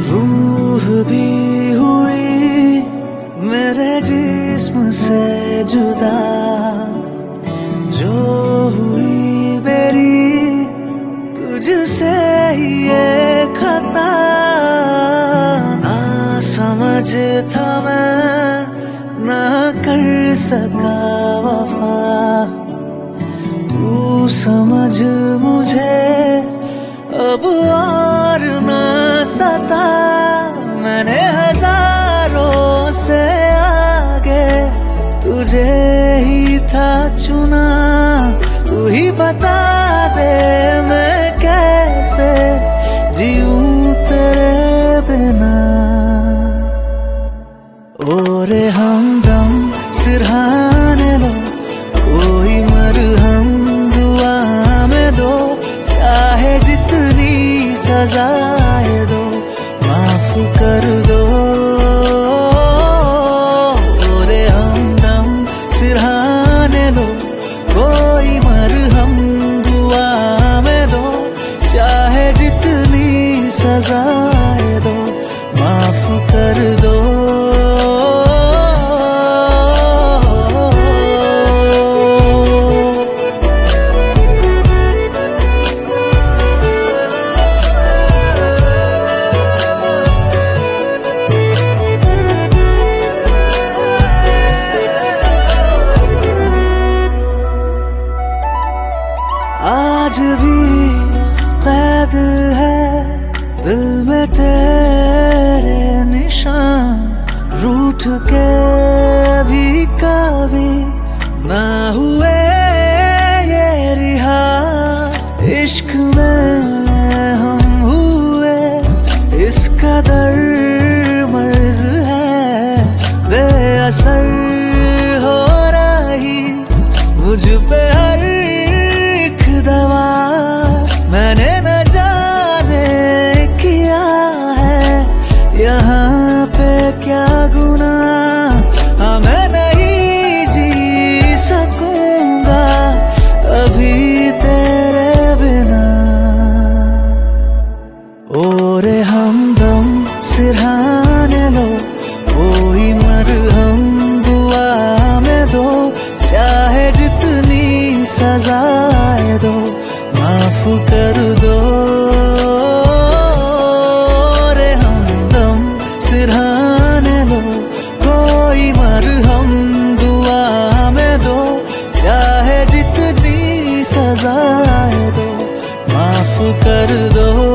रूह भी हुई मेरे जिस्म से जुदा, जो हुई मेरी तुझसे ही ये खता। ना समझ था मैं, ना कर सका वफा, तू समझ मुझे अब और ना सता। मैंने हजारों से आगे तुझे ही था चुना, तू ही बता दे मैं कैसे जीऊं तेरे बिना। ओ रे हमदम सिरहाने लो, कोई मरहम दुआ में दो, चाहे जितनी सजाए दो माफ कर दो। ओ रे हमदम सिरहाने लो, कोई मरहम दुआ में दो, चाहे जितनी सजाए दो माफ कर दो। आज भी कैद है दिल में तेरे निशान, रूठ के भी कभी ना हुए ये रिहा। इश्क में हम हुए इस कदर मर्ज है, बेअसर हो रही मुझ पे हर दवा। मैंने न जाने किया है यहाँ पे क्या गुनाह, हाँ मैं नहीं जी सकूंगा अभी तेरे बिना। ओ रे हमदम सिरहाने लो, कोई मरहम दुआ में दो, चाहे जितनी सजाए दो माफ कर दो। रे हमदम सिरहाने लो, कोई मरहम दुआ में दो, चाहे जितनी सजाए दो माफ कर दो।